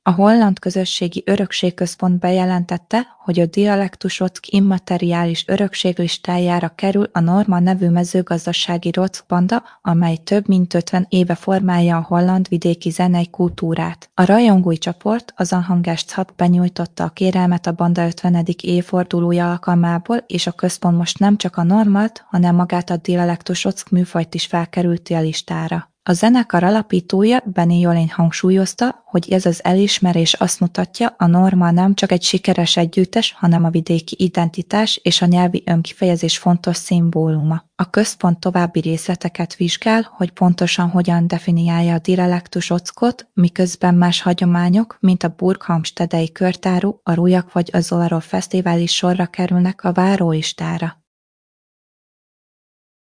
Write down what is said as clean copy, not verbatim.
A Holland Közösségi Örökségközpont bejelentette, hogy a Dialektus-Rock immateriális örökséglistájára kerül a Norma nevű mezőgazdasági rockbanda, amely több mint 50 éve formálja a holland vidéki zenei kultúrát. A rajongói csoport, az Anhangest benyújtotta a kérelmet a banda 50. évfordulója alkalmából, és a központ most nem csak a normalt, hanem magát a Dialektus-Rock műfajt is felkerülti a listára. A zenekar alapítója, Benny Jolin hangsúlyozta, hogy ez az elismerés azt mutatja, a Norma nem csak egy sikeres együttes, hanem a vidéki identitás és a nyelvi önkifejezés fontos szimbóluma. A központ további részleteket vizsgál, hogy pontosan hogyan definiálja a Dialektus-Rockot, miközben más hagyományok, mint a burghamstedei körtáru, a Rujak vagy a Zolarov Fesztivál is sorra kerülnek a várólistára.